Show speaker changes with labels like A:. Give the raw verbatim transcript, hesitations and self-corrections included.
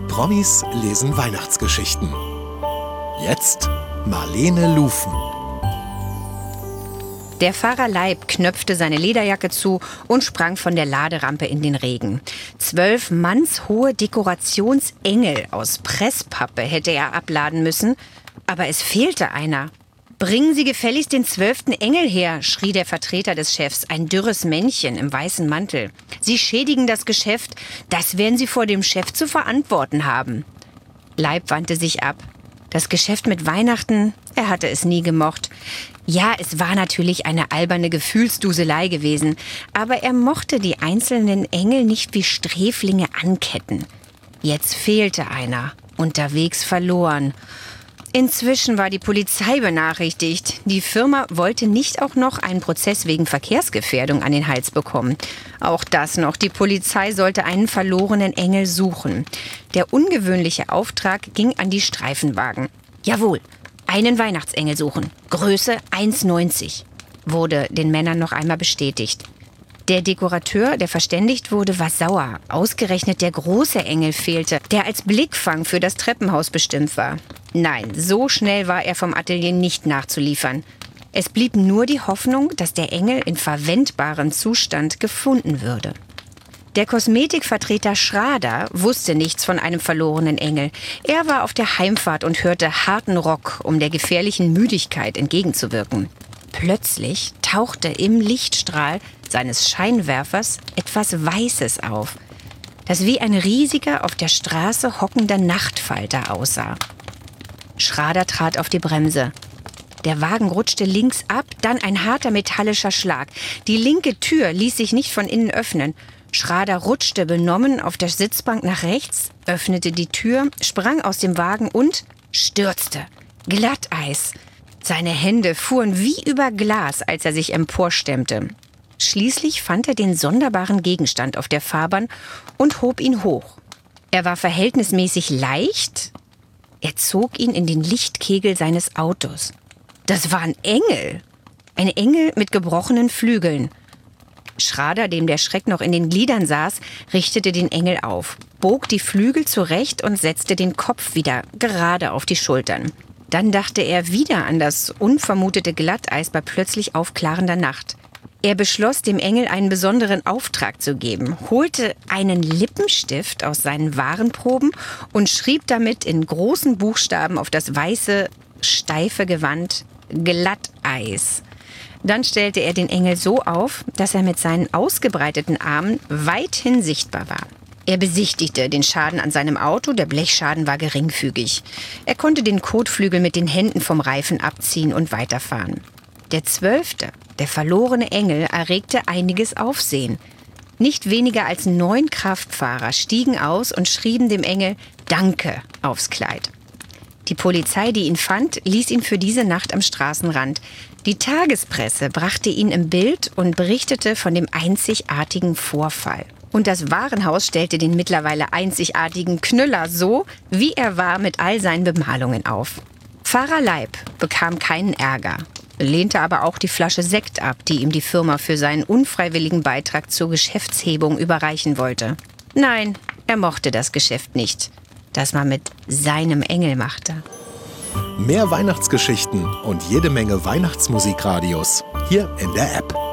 A: Promis lesen Weihnachtsgeschichten. Jetzt Marlene Lufen.
B: Der Pfarrer Leib knöpfte seine Lederjacke zu und sprang von der Laderampe in den Regen. Zwölf mannshohe Dekorationsengel aus Presspappe hätte er abladen müssen, aber es fehlte einer. »Bringen Sie gefälligst den zwölften Engel her«, schrie der Vertreter des Chefs, ein dürres Männchen im weißen Mantel. »Sie schädigen das Geschäft, das werden Sie vor dem Chef zu verantworten haben.« Leib wandte sich ab. Das Geschäft mit Weihnachten, er hatte es nie gemocht. Ja, es war natürlich eine alberne Gefühlsduselei gewesen, aber er mochte die einzelnen Engel nicht wie Sträflinge anketten. Jetzt fehlte einer, unterwegs verloren. Inzwischen war die Polizei benachrichtigt. Die Firma wollte nicht auch noch einen Prozess wegen Verkehrsgefährdung an den Hals bekommen. Auch das noch. Die Polizei sollte einen verlorenen Engel suchen. Der ungewöhnliche Auftrag ging an die Streifenwagen. Jawohl, einen Weihnachtsengel suchen. Größe eins neunzig. Wurde den Männern noch einmal bestätigt. Der Dekorateur, der verständigt wurde, war sauer. Ausgerechnet der große Engel fehlte, der als Blickfang für das Treppenhaus bestimmt war. Nein, so schnell war er vom Atelier nicht nachzuliefern. Es blieb nur die Hoffnung, dass der Engel in verwendbarem Zustand gefunden würde. Der Kosmetikvertreter Schrader wusste nichts von einem verlorenen Engel. Er war auf der Heimfahrt und hörte harten Rock, um der gefährlichen Müdigkeit entgegenzuwirken. Plötzlich tauchte im Lichtstrahl seines Scheinwerfers etwas Weißes auf, das wie ein riesiger, auf der Straße hockender Nachtfalter aussah. Schrader trat auf die Bremse. Der Wagen rutschte links ab, dann ein harter metallischer Schlag. Die linke Tür ließ sich nicht von innen öffnen. Schrader rutschte benommen auf der Sitzbank nach rechts, öffnete die Tür, sprang aus dem Wagen und stürzte. Glatteis. Seine Hände fuhren wie über Glas, als er sich emporstemmte. Schließlich fand er den sonderbaren Gegenstand auf der Fahrbahn und hob ihn hoch. Er war verhältnismäßig leicht. Er zog ihn in den Lichtkegel seines Autos. Das war ein Engel. Ein Engel mit gebrochenen Flügeln. Schrader, dem der Schreck noch in den Gliedern saß, richtete den Engel auf, bog die Flügel zurecht und setzte den Kopf wieder gerade auf die Schultern. Dann dachte er wieder an das unvermutete Glatteis bei plötzlich aufklarender Nacht. Er beschloss, dem Engel einen besonderen Auftrag zu geben, holte einen Lippenstift aus seinen Warenproben und schrieb damit in großen Buchstaben auf das weiße, steife Gewand Glatteis. Dann stellte er den Engel so auf, dass er mit seinen ausgebreiteten Armen weithin sichtbar war. Er besichtigte den Schaden an seinem Auto, der Blechschaden war geringfügig. Er konnte den Kotflügel mit den Händen vom Reifen abziehen und weiterfahren. Der zwölfte, der verlorene Engel, erregte einiges Aufsehen. Nicht weniger als neun Kraftfahrer stiegen aus und schrieben dem Engel »Danke« aufs Kleid. Die Polizei, die ihn fand, ließ ihn für diese Nacht am Straßenrand. Die Tagespresse brachte ihn im Bild und berichtete von dem einzigartigen Vorfall. Und das Warenhaus stellte den mittlerweile einzigartigen Knüller so, wie er war, mit all seinen Bemalungen auf. Pfarrer Leib bekam keinen Ärger, lehnte aber auch die Flasche Sekt ab, die ihm die Firma für seinen unfreiwilligen Beitrag zur Geschäftshebung überreichen wollte. Nein, er mochte das Geschäft nicht, das man mit seinem Engel machte.
A: Mehr Weihnachtsgeschichten und jede Menge Weihnachtsmusikradios hier in der App.